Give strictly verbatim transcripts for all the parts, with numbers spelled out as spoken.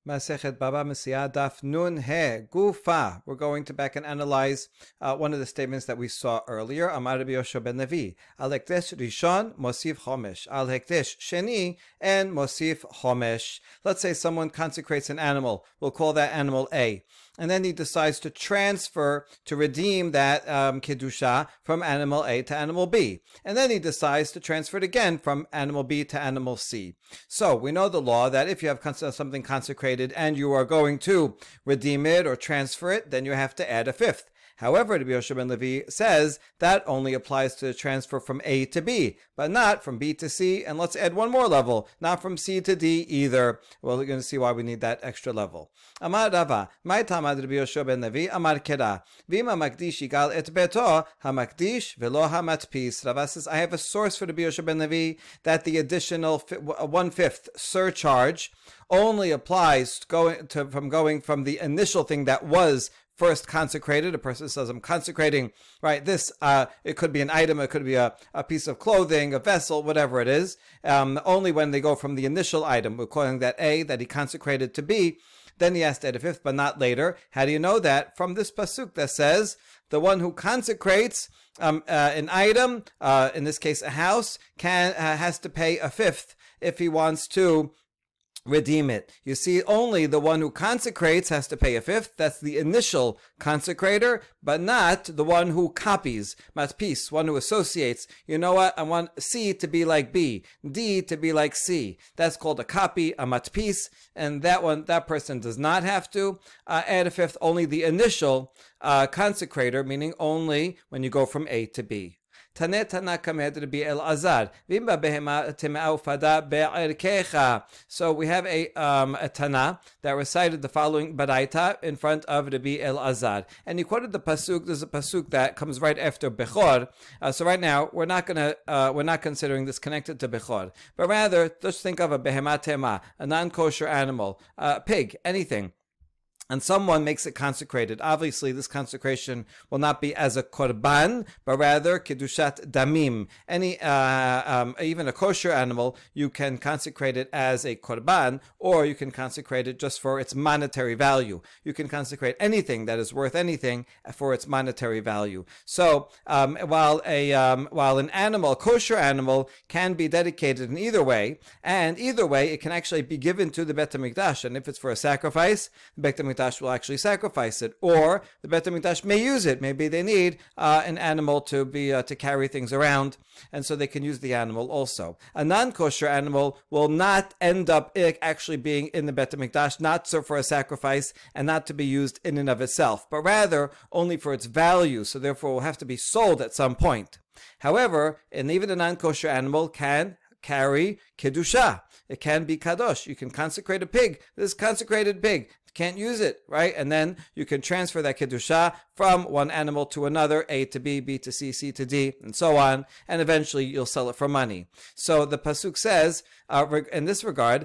Masechet Baba Metzia Daf Nun He Gufa. We're going to back and analyze uh, one of the statements that we saw earlier. Amar Rabbi Yoshua ben Levi. Al hekdesh rishon mosif chomesh. Al hekdesh sheni and mosif chomesh. Let's say someone consecrates an animal. We'll call that animal A. And then he decides to transfer, to redeem that um, kedusha from animal A to animal B. And then he decides to transfer it again from animal B to animal C. So we know the law that if you have something consecrated and you are going to redeem it or transfer it, then you have to add a fifth. However, Rabbi Yoshua ben Levi says that only applies to the transfer from A to B, but not from B to C. And let's add one more level, not from C to D either. Well, we're going to see why we need that extra level. Amar Rava, my tamad Rabbi Yoshua ben Levi, Amar Kera, Vima makdish yigal et beto, hamakdish velo hamatpis. Rava says, I have a source for Rabbi Yoshua ben Levi that the additional one-fifth surcharge only applies to going to, from going from the initial thing that was first consecrated. A person says, I'm consecrating, right, this, uh, it could be an item, it could be a, a piece of clothing, a vessel, whatever it is, um, only when they go from the initial item, we're calling that A, that he consecrated to B, then he has to add a fifth, but not later. How do you know that? From this pasuk that says, the one who consecrates um, uh, an item, uh, in this case a house, can uh, has to pay a fifth if he wants to redeem it. You see, only the one who consecrates has to pay a fifth. That's the initial consecrator, but not the one who copies. Matpis, one who associates. You know what? I want C to be like B, D to be like C. That's called a copy, a matpis, and that one, that person does not have to uh, add a fifth. Only the initial uh, consecrator, meaning only when you go from A to B. Tane Tana Kamed Rabbi Elazar. Vimba behema temea ufada be'erkecha. So we have a um, a Tana that recited the following baraita in front of Rabbi Elazar, and he quoted the pasuk. There's a pasuk that comes right after Bechor. Uh, so right now we're not gonna uh, we're not considering this connected to Bechor, but rather just think of a behema tema, a non-kosher animal, a pig, anything. And someone makes it consecrated. Obviously, this consecration will not be as a korban, but rather kedushat damim. Any, uh, um, even a kosher animal, you can consecrate it as a korban, or you can consecrate it just for its monetary value. You can consecrate anything that is worth anything for its monetary value. So, um, while a um, while an animal, a kosher animal, can be dedicated in either way, and either way, it can actually be given to the Bet HaMikdash. And if it's for a sacrifice, the Bet HaMikdash will actually sacrifice it, or the Bet HaMikdash may use it. Maybe they need uh, an animal to be uh, to carry things around, and so they can use the animal also. A non-kosher animal will not end up actually being in the Bet HaMikdash, not so for a sacrifice, and not to be used in and of itself, but rather only for its value, so therefore will have to be sold at some point. However, and even a non-kosher animal can carry kedusha. It can be kadosh. You can consecrate a pig. This consecrated pig. Can't use it, right? And then you can transfer that kedusha from one animal to another, A to B, B to C, C to D, and so on, and eventually you'll sell it for money. So the pasuk says, uh, in this regard,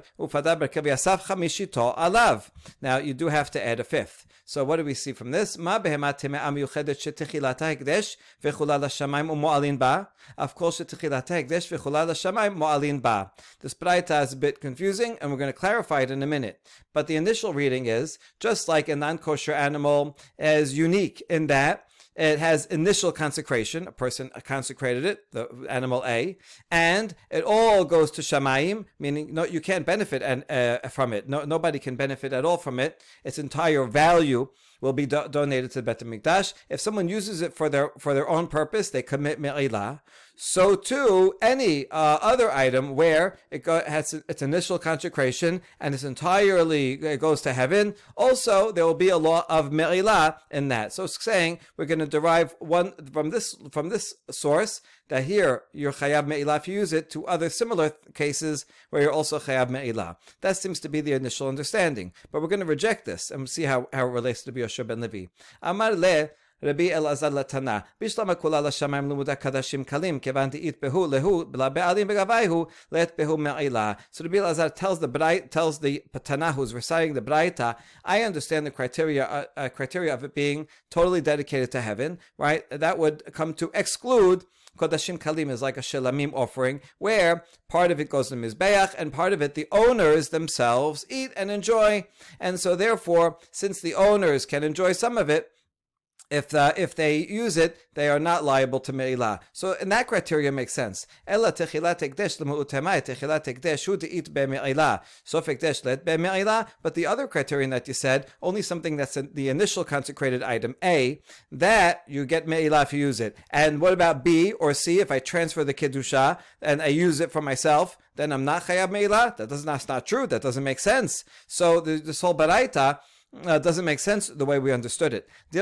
alav. Now you do have to add a fifth. So what do we see from this? Of course, this braita is a bit confusing, and we're going to clarify it in a minute. But the initial reading is, just like a non-kosher animal is unique in that it has initial consecration, a person consecrated it, the animal A, and it all goes to Shamayim, meaning no, you can't benefit and, uh, from it. No, nobody can benefit at all from it. Its entire value will be do- donated to the Bet HaMikdash. If someone uses it for their for their own purpose, they commit me'ilah. So too, any uh, other item where it go, has its initial consecration and it's entirely it goes to heaven, also there will be a law of me'ilah in that. So it's saying we're going to derive one from this from this source that here you're chayav me'ilah if you use it, to other similar cases where you're also chayav me'ilah. That seems to be the initial understanding, but we're going to reject this and see how, how it relates to Rabbi Yoshua ben Levi. Amar le Rabbi Elazar Latana, Bishlama kula l'shamayim l'muda kadashim kalim, kevan de'it behu lehu b'la be'alim b'gavayhu let behu me'ilah. So Rabbi Elazar tells the Brai, tells the Tana who's reciting the Braita, I understand the criteria uh, uh, criteria of it being totally dedicated to heaven, right? That would come to exclude Kodashim Kalim is like a Shelamim offering, where part of it goes to Mizbeach, and part of it the owners themselves eat and enjoy. And so therefore, since the owners can enjoy some of it, If uh, if they use it, they are not liable to me'ilah. So, and that criteria makes sense. Ella techilat ekdesh l'mu'utemai techilat ekdesh hu de'it be'me'ilah. Sof ekdesh let be'me'ilah. But the other criterion that you said, only something that's in the initial consecrated item A, that you get me'ilah if you use it. And what about B or C? If I transfer the kedusha and I use it for myself, then I'm not chayav me'ilah. That does not, that's not true. That doesn't make sense. So the, this whole baraita Uh, doesn't make sense the way we understood it. He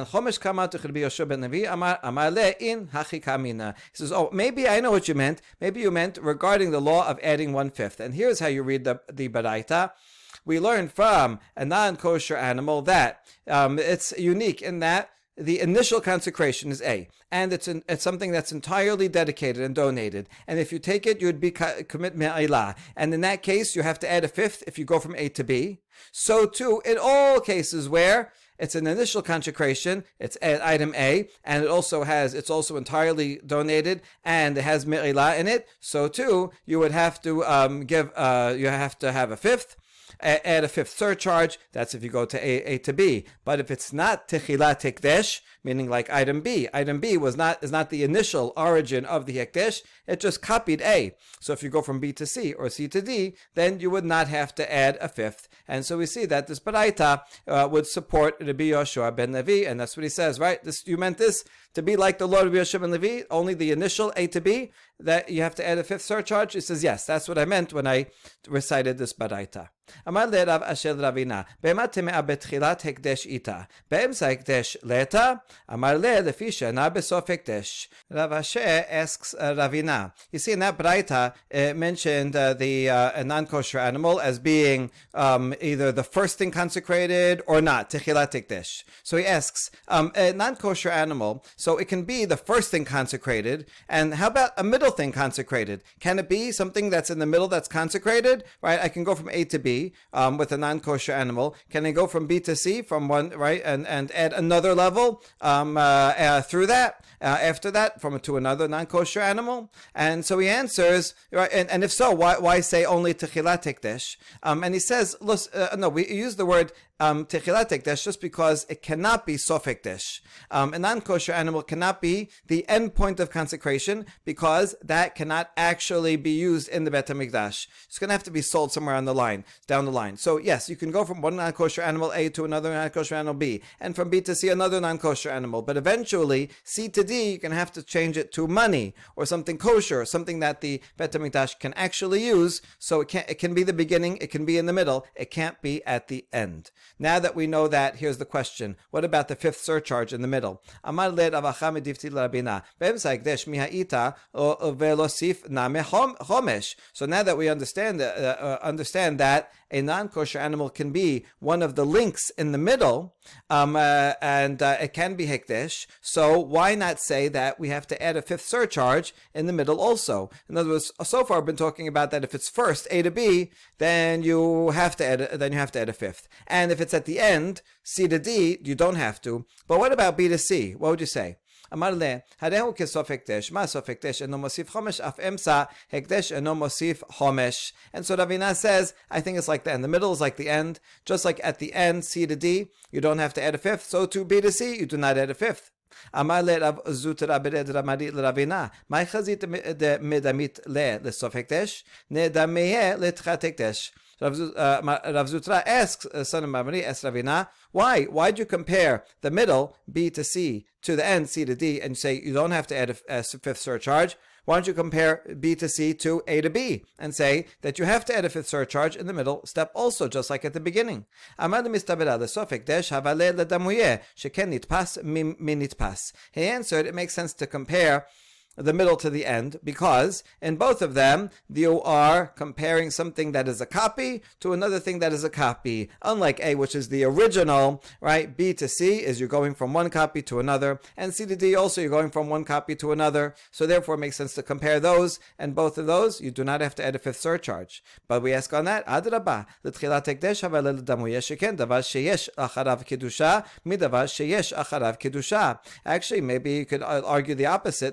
says, oh, maybe I know what you meant. Maybe you meant regarding the law of adding one-fifth. And here's how you read the, the Baraita. We learn from a non-kosher animal that um, it's unique in that the initial consecration is A, and it's an, it's something that's entirely dedicated and donated. And if you take it, you would be commit me'ilah. And in that case, you have to add a fifth if you go from A to B. So too, in all cases where it's an initial consecration, it's item A, and it also has, it's also entirely donated, and it has me'ilah in it. So too, you would have to um, give, uh, you have to have a fifth. Add a fifth surcharge. That's if you go to A, A to B. But if it's not techilat hekdesh, meaning like item B, item B was not is not the initial origin of the hekdesh. It just copied A. So if you go from B to C or C to D, then you would not have to add a fifth. And so we see that this baraita uh, would support Rabbi Yoshua ben Levi, and that's what he says, right? This you meant this to be like the law of Rabbi Yoshua ben Levi, only the initial A to B, that you have to add a fifth surcharge. He says, yes, that's what I meant when I recited this baraita. אמר לרב אשר רבינה, בהמה טמאה בתחילת הקדש איתה, באמצע הקדש לתה, אמר לה לפי שאינה בסוף הקדש. Rav Asher asks uh, Ravina. You see, in that Braita, it mentioned uh, the uh, a non-kosher animal as being um, either the first thing consecrated or not, techilat hekdesh. So he asks, um, a non-kosher animal, so it can be the first thing consecrated, and how about a middle thing consecrated? Can it be something that's in the middle that's consecrated? Right, I can go from A to B um, with a non-kosher animal. Can I go from B to C from one, right, and, and add another level um, uh, uh, through that? Uh, after that, from to another non-kosher animal? And so he answers, right, and, and if so, why why say only techilat hekdesh? Um, and he says, uh, no, we use the word um, techilat hekdesh just because it cannot be sof hekdesh. Um, a non-kosher animal cannot be the end point of consecration because that cannot actually be used in the Bet HaMikdash. It's going to have to be sold somewhere on the line, down the line. So yes, you can go from one non-kosher animal A to another non-kosher animal B, and from B to C another non-kosher animal. But eventually, C to D, you're going to have to change it to money or something kosher, something that the Bet HaMikdash can actually use. So it can it can be the beginning, it can be in the middle, it can't be at the end. Now that we know that, here's the question: what about the fifth surcharge in the middle? Amar le Rav Acham medifti l'Rabina be'emsa hekdesh mi'ha'ita ve'losif name chomesh. So now that we understand uh, uh, understand that a non-kosher animal can be one of the links in the middle, um, uh, and uh, it can be hekdesh. So why not say that we have to add a fifth surcharge in the middle also? In other words, so far I've been talking about that if it's first A to B, then you have to add a, then you have to add a fifth, and if it's at the end C to D, you don't have to. But what about B to C? What would you say? אמר לה, הרי הוא כסוף הקדש, מה סוף הקדש? אינו מוסיף חומש, אף אמצע הקדש אינו מוסיף חומש. And so Ravina says, I think it's like the end. The middle is like the end. Just like at the end, C to D, you don't have to add a fifth. So to B to C, you do not add a fifth. אמר לרב זוטרא ברד רמדי לרבינה, מה חזית מדמית לסוף הקדש? נדמיה לתחילת הקדש. Rav Zutra asks, uh, son of Mamri, asks Ravina, why? Why did you compare the middle, B to C, to the end, C to D, and say you don't have to add a, a fifth surcharge? Why don't you compare B to C to A to B and say that you have to add a fifth surcharge in the middle step also, just like at the beginning? He answered, it makes sense to compare the middle to the end, because in both of them you are comparing something that is a copy to another thing that is a copy. Unlike A, which is the original, right? B to C is you're going from one copy to another, and C to D also you're going from one copy to another. So therefore it makes sense to compare those, and both of those you do not have to add a fifth surcharge. But we ask on that, Adrabah, l'tchilat hekdesh אבל לדמויה שכן דבר שיש אחריו קדושה מדבר שיש אחריו קדושה. Actually, maybe you could argue the opposite, that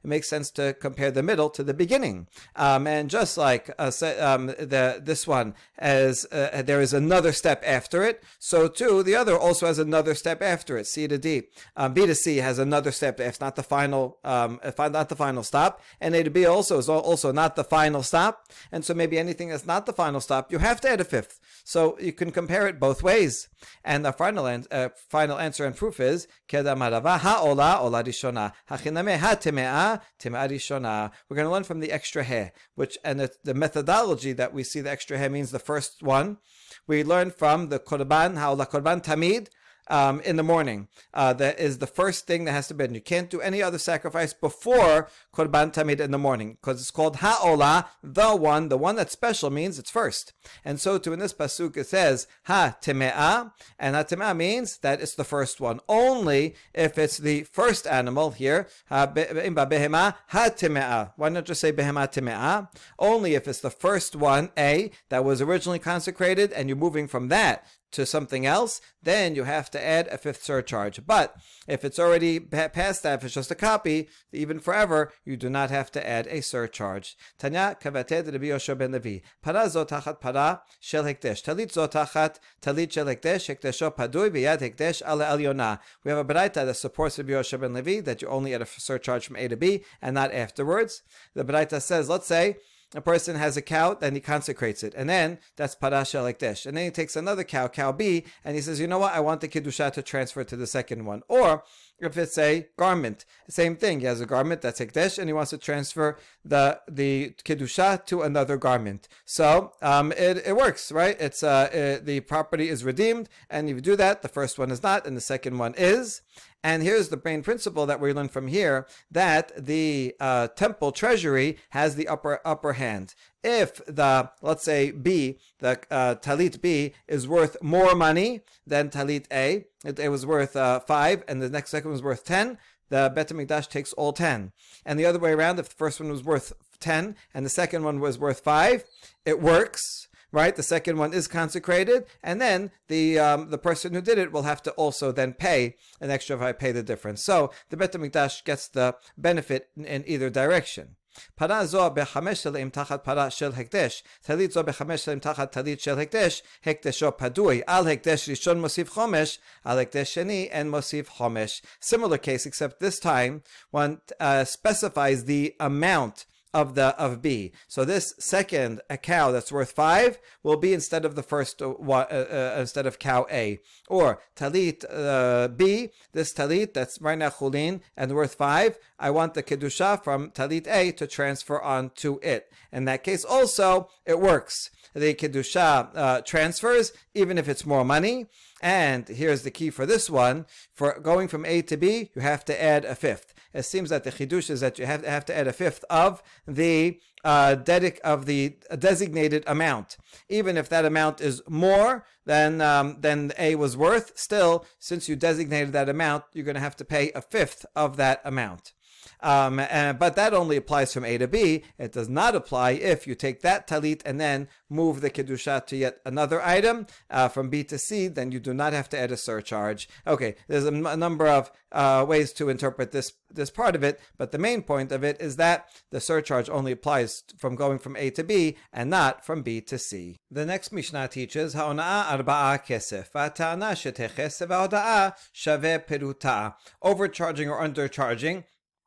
it makes sense to compare the middle to the beginning. Um, and just like uh, um, the this one, as uh, there is another step after it, so too the other also has another step after it. C to D, um, B to C has another step. If not the final, um, if not the final stop, and A to B also is also not the final stop. And so maybe anything that's not the final stop, you have to add a fifth. So you can compare it both ways. And the final an- uh, final answer and proof is kedamarava ha'ola ola rishona hachiname ha'temea temea rishona. We're going to learn from the extra he, which and the, the methodology that we see the extra he means the first one. We learn from the korban ha'ola korban tamid. Um, in the morning, uh, that is the first thing that has to be done. You can't do any other sacrifice before Korban Tamid in the morning, because it's called Ha'olah, the one. The one that's special means it's first. And so too in this pasuk it says Ha-Teme'ah, and Ha-Teme'ah means that it's the first one. Only if it's the first animal here, Ha-Behemah Ha-Teme'ah. Why not just say Behemah Teme'ah? Only if it's the first one, A, that was originally consecrated, and you're moving from that to something else, then you have to add a fifth surcharge. But if it's already past that, if it's just a copy, even forever, you do not have to add a surcharge. Tanya kavated Rabbi Yoshua ben Levi. Para zo tachat para shel hekdesh. Talit zo tachat talit shel hekdesh. Hekdesho padui v'yad hekdesh ala elyona. We have a baraita that supports Rabbi Yoshua ben Levi that you only add a surcharge from A to B and not afterwards. The baraita says, let's say, a person has a cow, then he consecrates it. And then, that's para shel hekdesh. And then he takes another cow, cow B, and he says, you know what, I want the Kiddusha to transfer to the second one. Or, if it's a garment, same thing. He has a garment that's hekdesh, and he wants to transfer the the Kiddusha to another garment. So, um, it, it works, right? It's uh, it, the property is redeemed, and if you do that, the first one is not, and the second one is. And here's the main principle that we learn from here, that the uh, temple treasury has the upper upper hand. If the, let's say B, the uh, talit B is worth more money than talit A, it, it was worth uh, five, and the next second was worth ten, the Bet HaMikdash takes all ten. And the other way around, if the first one was worth ten, and the second one was worth five, it works. Right, the second one is consecrated, and then the um, the person who did it will have to also then pay an extra if I pay the difference. So the Bet HaMikdash gets the benefit in, in either direction. Para zo bechamesh shel tachat para shel hekdesh, talit zo bechamesh shel tachat talit shel hekdesh, hekdesho padui al hekdesh rishon mosif chomesh, al hekdesh sheni and mosif chomesh. Similar case, except this time one uh, specifies the amount of the of B. So this second a cow that's worth five will be instead of the first uh, uh, instead of cow A. Or talit uh, B, this talit that's right now chulin and worth five, I want the kedusha from talit A to transfer on to it. In that case also it works. The kedusha uh, transfers even if it's more money. And here's the key for this one. For going from A to B, you have to add a fifth. It seems that the chidush is that you have to, have to add a fifth of the uh, dedic of the designated amount. Even if that amount is more than um, than A was worth, still, since you designated that amount, you're going to have to pay a fifth of that amount. Um, and, but that only applies from A to B. It does not apply if you take that talit and then move the kedusha to yet another item uh, from B to C. Then you do not have to add a surcharge. Okay, there's a, m- a number of uh, ways to interpret this this part of it, but the main point of it is that the surcharge only applies from going from A to B and not from B to C. The next Mishnah teaches ha'ona'a arba'a kesef, va'ta'ana shetechesef, va'oda'a shaveh peruta. Overcharging or undercharging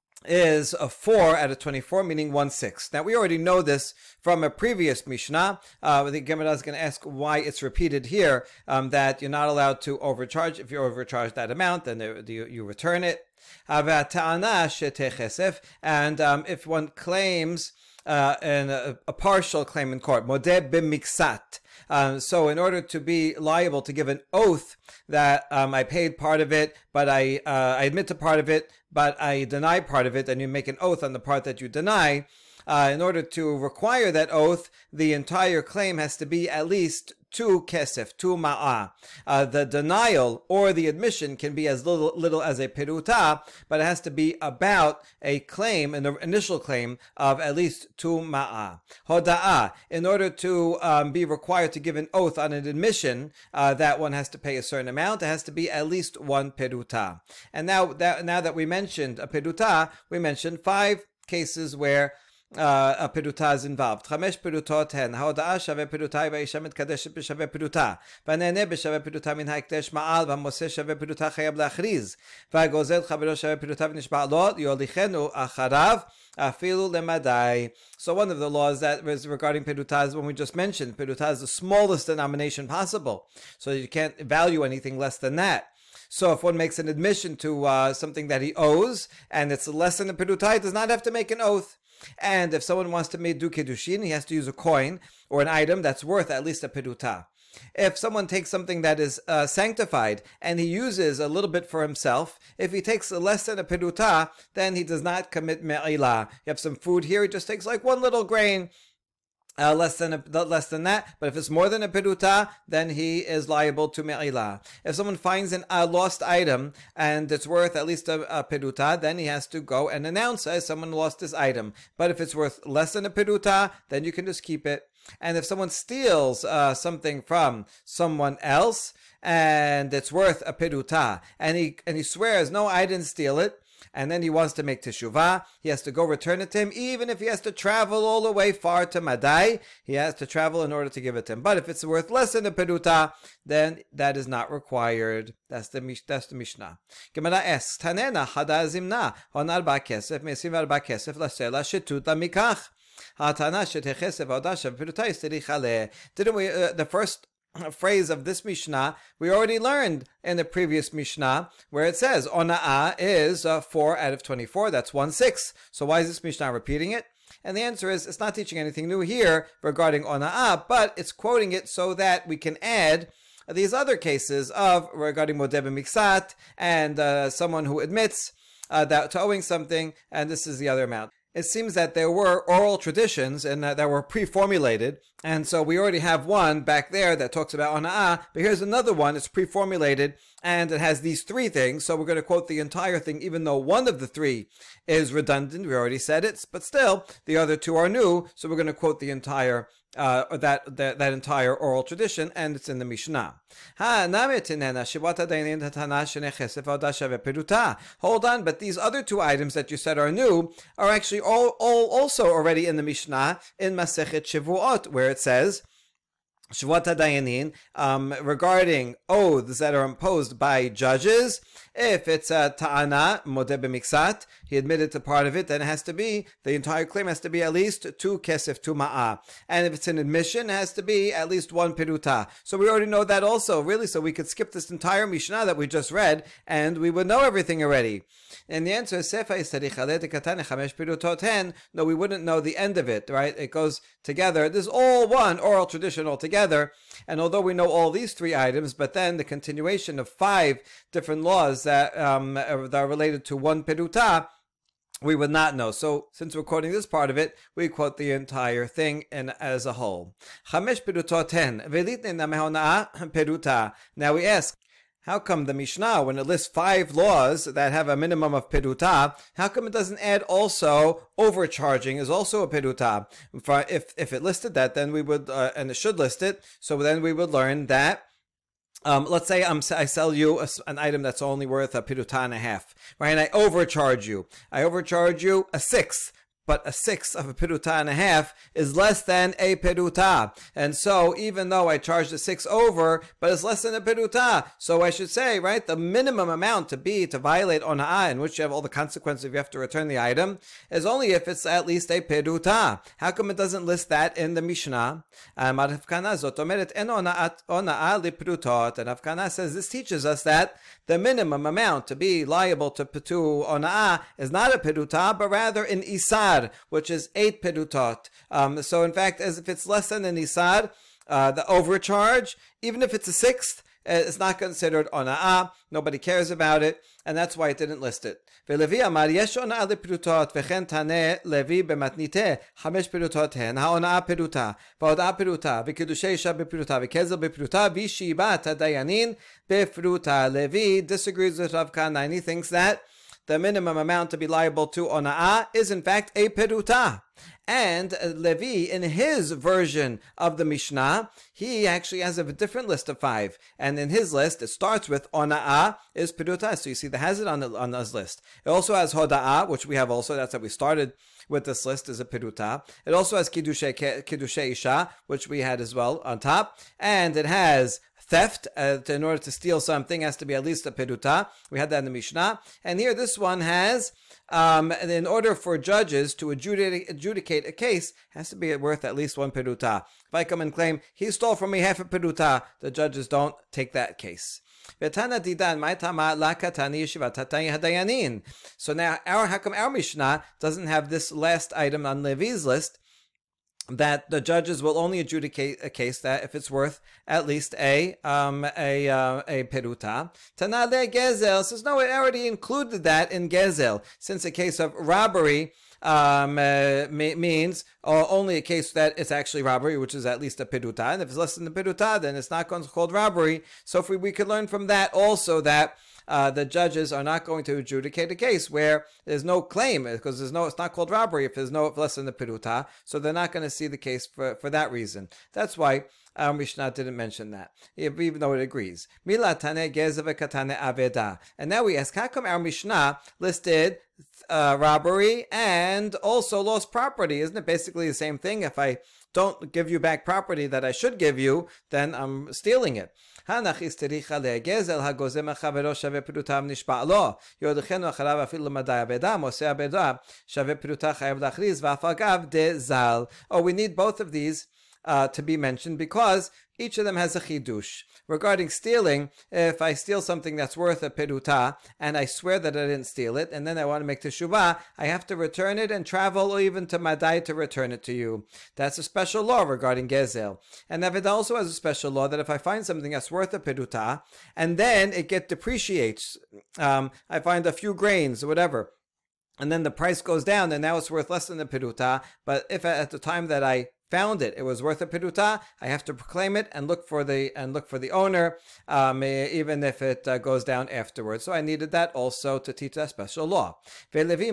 is a four out of twenty-four, meaning one-sixth. Now, we already know this from a previous Mishnah. Uh, the Gemara is going to ask why it's repeated here, um, that you're not allowed to overcharge. If you overcharge that amount, then you, you return it. And um, if one claims uh, in a, a partial claim in court, modeh b'miksat. Um, so in order to be liable to give an oath that um, I paid part of it, but I uh, I admit to part of it, but I deny part of it, and you make an oath on the part that you deny, Uh, in order to require that oath, the entire claim has to be at least two kesef, two ma'ah. Uh, the denial or the admission can be as little, little as a peruta, but it has to be about a claim, an initial claim of at least two ma'ah. Hoda'ah, in order to um, be required to give an oath on an admission uh, that one has to pay a certain amount, it has to be at least one peruta. And now that, now that we mentioned a peruta, we mentioned five cases where Uh, a peruta is involved. חמש פרוטות הן, ההודעה שווה פרוטה והאישה מתקדשת בשווה פרוטה, והנהנה בשווה פרוטה מן ההקדש מעל, והמוסה שווה פרוטה חייב להכריז, והגוזל חברו שווה פרוטה ונשבע לו, יוליכנו אחריו, אפילו למדי. So one of the laws that was regarding peruta is when we just mentioned, peruta is the smallest denomination possible, so you can't value anything less than that. So if one makes an admission to uh, something that he owes, and it's less than a peruta, he does not have to make an oath. And if someone wants to make do kiddushin, he has to use a coin or an item that's worth at least a peruta. If someone takes something that is uh, sanctified and he uses a little bit for himself, if he takes less than a peruta, then he does not commit me'ilah. You have some food here, he just takes like one little grain. Uh, less than a, less than that, but if it's more than a peruta, then he is liable to me'ilah. If someone finds an, a lost item and it's worth at least a, a peruta, then he has to go and announce that someone lost this item. But if it's worth less than a peruta, then you can just keep it. And if someone steals uh, something from someone else and it's worth a peruta, and he and he swears, no, I didn't steal it, and then he wants to make teshuvah, he has to go return it to him, even if he has to travel all the way far to Madai, he has to travel in order to give it to him. But if it's worth less than a peruta, then that is not required. That's the, that's the Mishnah. Gemara asks, Tanena hada zimna, hon arba kesef, mesim arba kesef, lasela shetuta mikach. Hatana shetechesef, odashav, peruta yistericha le. Didn't we, uh, the first phrase of this Mishnah, we already learned in the previous Mishnah, where it says, Ona'ah is uh, four out of twenty-four, that's one-sixth. So why is this Mishnah repeating it? And the answer is, it's not teaching anything new here regarding Ona'ah, but it's quoting it so that we can add these other cases of regarding Modeh b'miksat, and uh, someone who admits uh, that to owing something, and this is the other amount. It seems that there were oral traditions and uh, that were pre-formulated, and so we already have one back there that talks about ona'ah, but here's another one, it's pre-formulated, and it has these three things, so we're going to quote the entire thing, even though one of the three is redundant, we already said it, but still, the other two are new, so we're going to quote the entire Uh, that, that that entire oral tradition, and it's in the Mishnah. Hold on, but these other two items that you said are new are actually all, all also already in the Mishnah in Masechet Shavuot, where it says Shavuot HaDayanin, um, regarding oaths that are imposed by judges. If it's a ta'ana, modeh b'miksat, he admitted to part of it, then it has to be, the entire claim has to be at least two kesef, two ma'ah. And if it's an admission, it has to be at least one peruta. So we already know that also, really, so we could skip this entire Mishnah that we just read, and we would know everything already. And the answer is, no, we wouldn't know the end of it, right? It goes together. This is all one oral tradition altogether. And although we know all these three items, but then the continuation of five different laws that, um, that are related to one peruta, we would not know. So since we're quoting this part of it, we quote the entire thing in, as a whole. Now we ask, how come the Mishnah, when it lists five laws that have a minimum of peruta, how come it doesn't add also overcharging is also a peruta? If if it listed that, then we would, uh, and it should list it, so then we would learn that, um, let's say I'm, I sell you a, an item that's only worth a peruta and a half, right? And I overcharge you. I overcharge you a sixth. But a sixth of a peruta and a half is less than a peruta. And so, even though I charged a six over, but it's less than a peruta. So I should say, right, the minimum amount to be, to violate ona'ah, in which you have all the consequences if you have to return the item, is only if it's at least a peruta. How come it doesn't list that in the Mishnah? And Afkana says this teaches us that the minimum amount to be liable to, to ona'ah is not a peruta, but rather an isar, which is eight perutot. Um, so in fact, as if it's less than an isar, uh, the overcharge, even if it's a sixth, it's not considered ona'ah. Nobody cares about it, and that's why it didn't list it. ולוי אמר, יש הונאה לפרוטות, וכן תענה לוי במתניתה, חמש פרוטות הן, ההונאה פרוטה, וההודאה פרוטה, וקידושי אישה בפרוטה, וכזר בפרוטה, וישיבת הדיינים בפרוטה. Levi disagrees with Rav Kahana, and he thinks that the minimum amount to be liable to ona'ah is in fact a peruta. And uh, Levi, in his version of the Mishnah, he actually has a different list of five. And in his list, it starts with ona'ah is peruta. So you see the hazard on, the, on his list. It also has hoda'ah, which we have also. That's how we started with this list, is a peruta. It also has kiddushay, kiddushay isha, which we had as well on top. And it has theft. Uh, to, in order to steal something, has to be at least a peruta. We had that in the Mishnah. And here, this one has, um, in order for judges to adjudicate, adjudicate a case, has to be worth at least one peruta. If I come and claim, he stole from me half a peruta, the judges don't take that case. So now, our, how come our Mishnah doesn't have this last item on Levi's list, that the judges will only adjudicate a case that if it's worth at least a um a uh, a peruta. Tanale Gezel says no, it already included that in Gezel, since a case of robbery um uh, means uh, only a case that it's actually robbery, which is at least a peruta, and if it's less than the peruta, then it's not called robbery. So if we, we could learn from that also that Uh, the judges are not going to adjudicate a case where there's no claim, because there's no, it's not called robbery if there's no if less than the peruta, so they're not going to see the case for, for that reason. That's why our Mishnah didn't mention that, even though it agrees. Mila tane gezev katane aveda. And now we ask, how come our Mishnah listed uh, robbery and also lost property? Isn't it basically the same thing? If I don't give you back property that I should give you, then I'm stealing it. Hanachis tericha legezel hagozem chavero shave perutam nishba lo yodchenu acharav afil lemada abeda moseh abeda shave peruta chayav lachriz v'afagav de zal. Oh, we need both of these uh, to be mentioned because each of them has a chidush. Regarding stealing, if I steal something that's worth a peruta and I swear that I didn't steal it, and then I want to make teshuvah, I have to return it and travel or even to Madai to return it to you. That's a special law regarding gezel. And Aveda also has a special law that if I find something that's worth a peruta and then it get depreciates, um, I find a few grains or whatever, and then the price goes down and now it's worth less than the peruta, but if at the time that I found it, it was worth a peruta, I have to proclaim it and look for the and look for the owner, um, even if it uh, goes down afterwards. So I needed that also to teach that special law. Levi,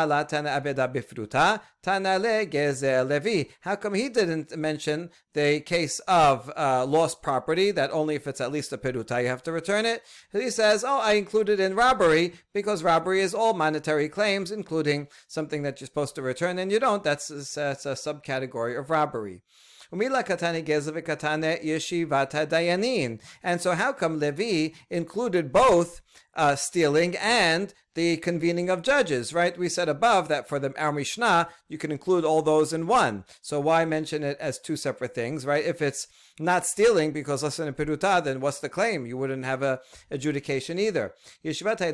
how come he didn't mention the case of uh, lost property, that only if it's at least a peruta you have to return it? He says, oh, I included in robbery because robbery is all monetary claims, including something that you're supposed to return and you don't. That's, that's a subcategory of robbery. Robbery. And so how come Levi included both uh, stealing and the convening of judges, right? We said above that for the our Mishnah, you can include all those in one. So why mention it as two separate things, right? If it's not stealing because less than a peruta, then what's the claim? You wouldn't have a adjudication either. No,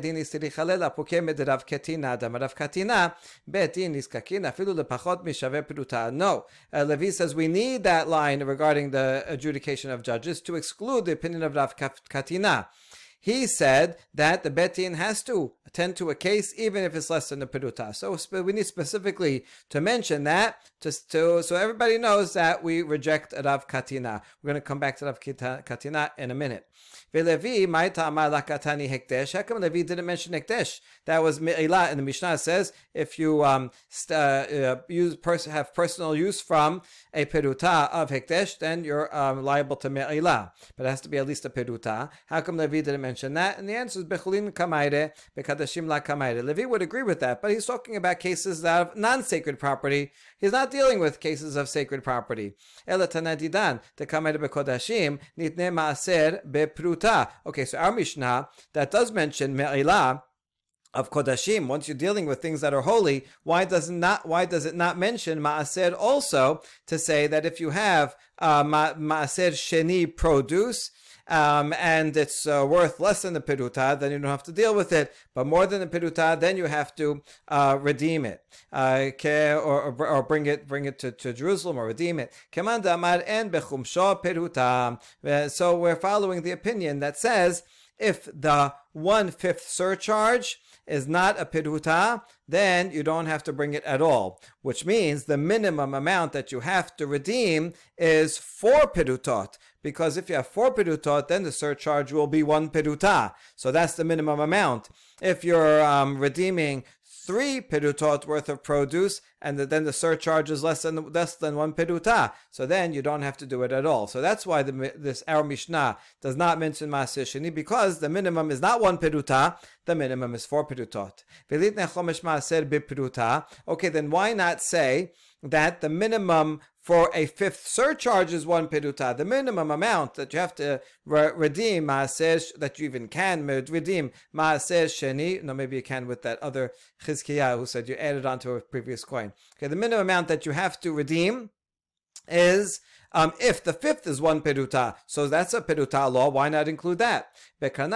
uh, Levi says we need that line regarding the adjudication of judges to exclude the opinion of Rav Katina. He said that the Bet Din has to attend to a case even if it's less than the peruta. So we need specifically to mention that, just to so everybody knows that we reject Rav Katina. We're going to come back to Rav Katina in a minute. Levi, how come Levi didn't mention hekdesh? That was me'ilah, and the Mishnah says if you um, st- uh, use pers- have personal use from a peruta of hekdesh, then you're um, liable to me'ilah. But it has to be at least a peruta. How come Levi didn't mention that? And the answer is bechulin kamayre, bekadashim la kamayre. Levi would agree with that, but he's talking about cases of non-sacred property. He's not dealing with cases of sacred property. Ela tanadidan, the kamayre bekodashim, nitne maaser bepruta. Okay, so our Mishnah that does mention me'ilah of kodashim, once you're dealing with things that are holy, why does it not why does it not mention maaser also, to say that if you have uh, ma- maaser sheni produce um, and it's uh, worth less than the peruta, then you don't have to deal with it. But more than the peruta, then you have to uh, redeem it, uh, or, or, or bring it bring it to, to Jerusalem or redeem it. So we're following the opinion that says if the one-fifth surcharge is not a peruta, then you don't have to bring it at all, which means the minimum amount that you have to redeem is four perutot, because if you have four perutot, then the surcharge will be one peruta. So that's the minimum amount. If you're um, redeeming three perutot worth of produce, and the, then the surcharge is less than less than one peruta, so then you don't have to do it at all. So that's why the, this our Mishnah does not mention Maaser Sheni, because the minimum is not one peruta, the minimum is four perutot. Okay, then why not say that the minimum for a fifth surcharge is one peruta? The minimum amount that you have to re- redeem maaser, that you even can redeem maaser sheni. No, maybe you can with that other Chizkiah who said you added onto a previous coin. Okay, the minimum amount that you have to redeem is um, if the fifth is one peruta. So that's a peruta law. Why not include that? Because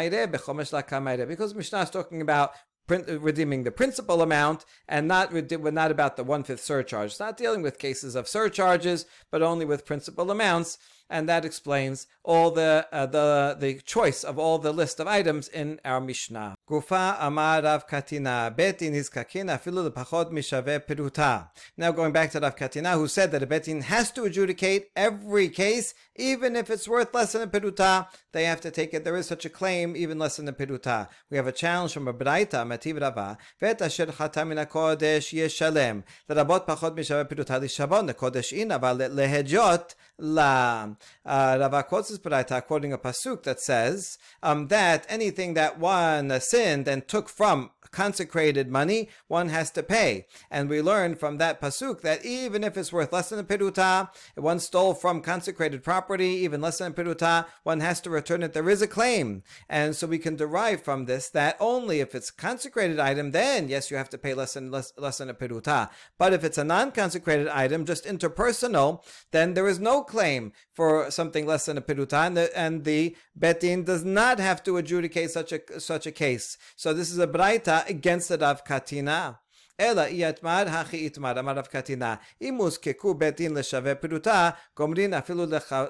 Mishnah is talking about redeeming the principal amount, and not we're not about the one-fifth surcharge. It's not dealing with cases of surcharges, but only with principal amounts, and that explains all the uh, the the choice of all the list of items in our Mishnah. Gufa amar Rav Katina betin nizkakin afilu lepachot mishaveh peruta. Now going back to Rav Katina, who said that a betin has to adjudicate every case, even if it's worth less than a peruta, they have to take it. There is such a claim, even less than a peruta. We have a challenge from a Braita, Mativ Rava, vet asher chata min hakodesh yeshalem, lerabot pachot mishaveh peruta lishavon, the in, aval lehejot la. Uh, Rava quotes this Braita, quoting a pasuk that says um, that anything that one uh, sinned and took from consecrated money, one has to pay. And we learn from that pasuk that even if it's worth less than a peruta, if one stole from consecrated property, even less than a peruta, one has to return it. There is a claim. And so we can derive from this that only if it's a consecrated item, then yes, you have to pay less than less, less than a peruta. But if it's a non-consecrated item, just interpersonal, then there is no claim for something less than a peruta, and the, and the betin does not have to adjudicate such a such a case. So this is a braita against the Rav Katina. Ela iyatmar hachi itmar amar Rav Katina imus keku betin leshaveh peruta gomrin afilu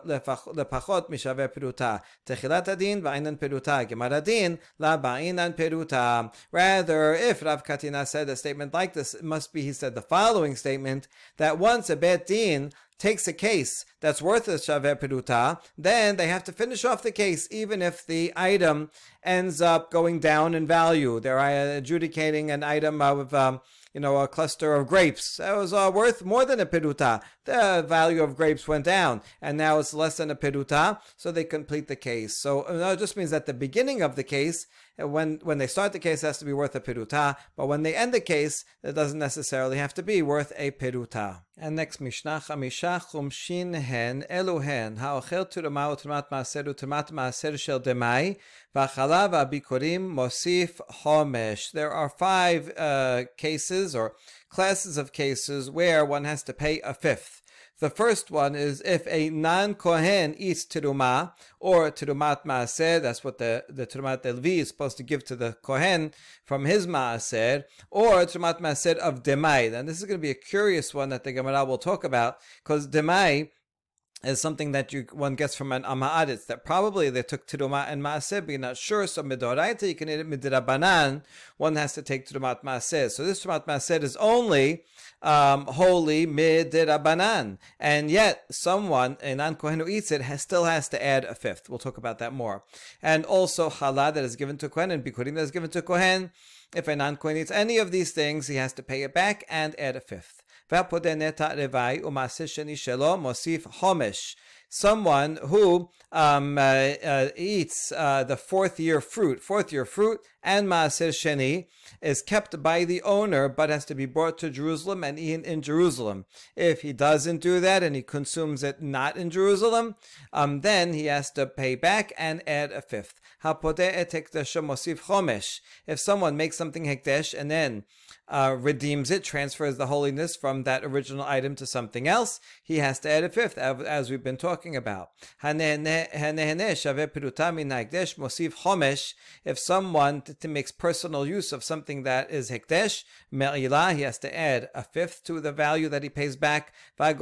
lepachot mishaveh peruta techilat adin va'ainan peruta gemar adin la ba'ainan peruta. Rather, if Rav Katina said a statement like this, it must be he said the following statement, that once a betin takes a case that's worth a shaveh peruta, then they have to finish off the case, even if the item ends up going down in value. They're adjudicating an item of, um, you know, a cluster of grapes that was uh, worth more than a peruta. The value of grapes went down, and now it's less than a peruta, so they complete the case. So uh, it just means that the beginning of the case, when when they start the case, it has to be worth a peruta, but when they end the case, it doesn't necessarily have to be worth a peruta. And next Mishnah, Chamisha Chumshin Hen Eluhen Haochel Turma Utmat Maaser Utmat Maaser Shel Demai V'Chalav Abikorim Mosif Homesh. There are five uh, cases or classes of cases where one has to pay a fifth. The first one is if a non-Kohen eats teruma or terumat maaser, that's what the, the terumat Levi is supposed to give to the Kohen from his maaser, or terumat maaser of demai. And this is going to be a curious one that the Gemara will talk about, because demai is something that you one gets from an ama'aretz, that probably they took teruma and maaser, but you're not sure. So midoraita, you can eat it midrabanan. One has to take terumat maaser. So this terumat maaser is only um, holy midrabanan, and yet someone, a non-kohen who eats it, has, still has to add a fifth. We'll talk about that more. And also challah that is given to kohen and bikurim that is given to kohen. If a non-kohen eats any of these things, he has to pay it back and add a fifth. Someone who um, uh, uh, eats uh, the fourth year fruit, fourth year fruit, and Maaser Sheni is kept by the owner, but has to be brought to Jerusalem and eaten in Jerusalem. If he doesn't do that and he consumes it not in Jerusalem, um, then he has to pay back and add a fifth. If someone makes something hekdesh and then uh, redeems it, transfers the holiness from that original item to something else, he has to add a fifth, as we've been talking about. If someone t- makes personal use of something that is hekdesh, me'ilah, he has to add a fifth to the value that he pays back. And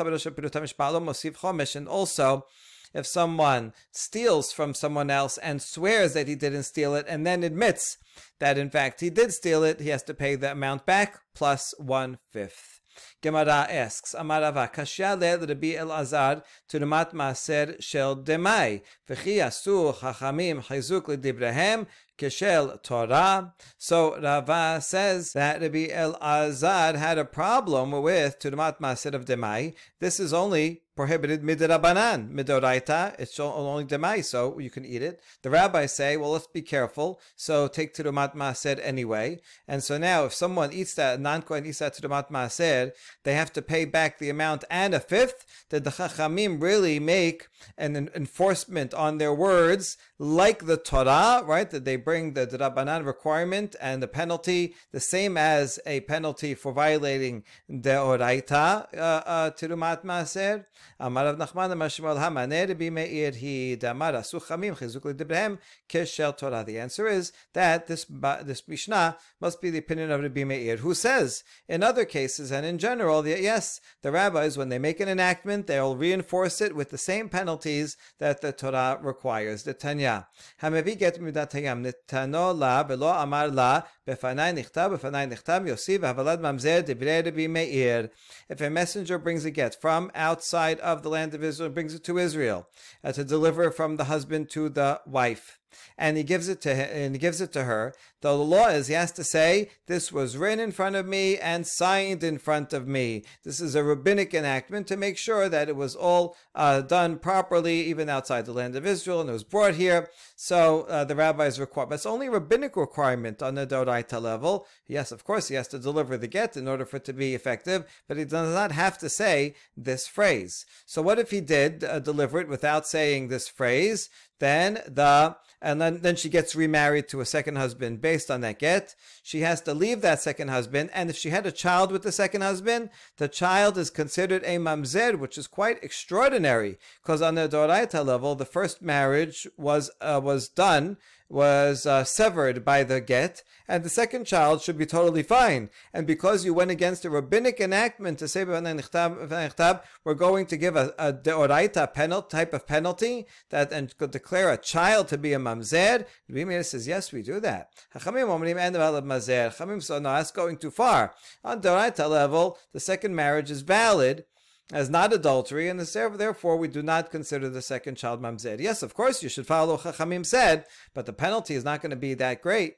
also, if someone steals from someone else and swears that he didn't steal it and then admits that in fact he did steal it, he has to pay the amount back plus one fifth. Gemara asks, Amar Rava, Kashya le Rabbi Elazar turumat maaser shel demai, v'chi asu chachamim chizuk l'dibrehem keshel Torah. So Rava says that Rabbi Elazar had a problem with turumat maaser of demai. This is only prohibited midrabanan, midoraita. It's only demai, so you can eat it. The rabbis say, well, let's be careful. So take terumat maaser anyway. And so now, if someone eats that, non-kohen eats that terumat maaser, they have to pay back the amount and a fifth. Did the chachamim really make an enforcement on their words like the Torah, right? That they bring the drabanan requirement and the penalty the same as a penalty for violating deoraita terumat maaser. Amar Rav Nachman Amar Shmuel Hamaneh Rabbi Meir Hi Damar Asu Chamim Chizuk L'Dibrehem Keshel Torah. The answer is that this this Mishnah must be the opinion of Rabbi Meir, who says in other cases and in general that yes, the rabbis, when they make an enactment, they'll reinforce it with the same penalties that the Torah requires. The Tanya Hamevi Get Midat Hayam Nitano La Velo Amar La Befanai Nichtab Befanai Nichtab Yosiv Havalad Mamzer Divrei Rabbi Meir. If a messenger brings a get from outside of the land of Israel, brings it to Israel uh, to deliver from the husband to the wife, and he gives it to him, and he gives it to her. The law is he has to say, this was written in front of me and signed in front of me. This is a rabbinic enactment to make sure that it was all uh, done properly, even outside the land of Israel, and it was brought here. So uh, the rabbis require, but it's only a rabbinic requirement on the Doraita level. Yes, of course, he has to deliver the get in order for it to be effective, but he does not have to say this phrase. So what if he did uh, deliver it without saying this phrase? Then the and then, then she gets remarried to a second husband based on that get. She has to leave that second husband, and if she had a child with the second husband, the child is considered a mamzer, which is quite extraordinary, because on the Doraita level, the first marriage was uh, was done, was uh, severed by the get, and the second child should be totally fine. And because you went against a rabbinic enactment to say we're going to give a, a deoraita penalty, type of penalty that and could declare a child to be a mamzer, Rabbi Meir says yes, we do that. Chachamim so no, that's going too far. On deoraita level, the second marriage is valid as not adultery, and therefore we do not consider the second child mamzer. Yes, of course you should follow what Chachamim said, but the penalty is not going to be that great.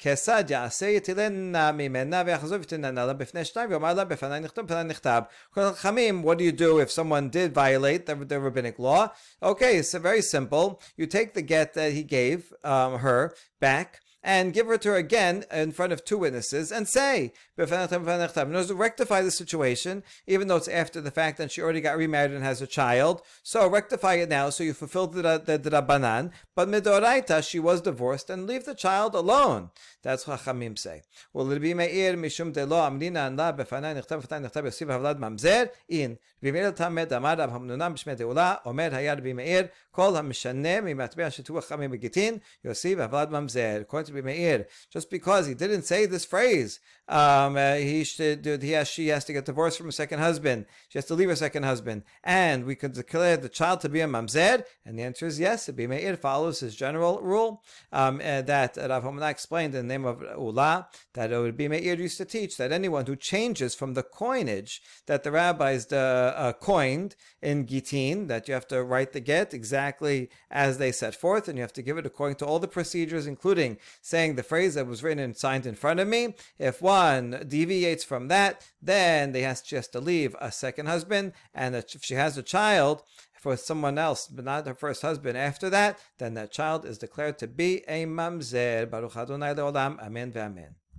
Chachamim, what do you do if someone did violate the, the rabbinic law? Okay, it's very simple. You take the get that he gave um, her back, and give her to her again in front of two witnesses and say, in order to rectify the situation, even though it's after the fact and she already got remarried and has a child. So rectify it now so you fulfilled the, the, the Rabbanan, but midoraita, she was divorced, and leave the child alone. That's what Chachamim say. Well, Rabbi Meir, mishum de lo amrina an la befanai nechtav befanai nechtav yosiv havlad mamzer, in Rabbi Meir tamed amar Rav Hamnuna b'shmei deula, omer hayar Rabbi Meir, kol hamishaneh mimatbei shetu Chachamim begitin, yosiv havlad mamzer. According to Rabbi Meir, just because he didn't say this phrase, um, uh, he should, he has, she has to get divorced from a second husband, she has to leave her second husband, and we could declare the child to be a mamzer, and the answer is yes. Rabbi Meir follows his general rule um, uh, that uh, Rav Hamnuna explained in the name of Ula, that Rabbi Meir used to teach that anyone who changes from the coinage that the rabbis uh, uh, coined in Gitin, that you have to write the get exactly as they set forth, and you have to give it according to all the procedures, including saying the phrase that was written and signed in front of me. If one deviates from that, then they has, she has to leave a second husband, and if she has a child for someone else, but not her first husband after that, then that child is declared to be a mamzer. Baruch Adonai le'olam. Amen ve'amen.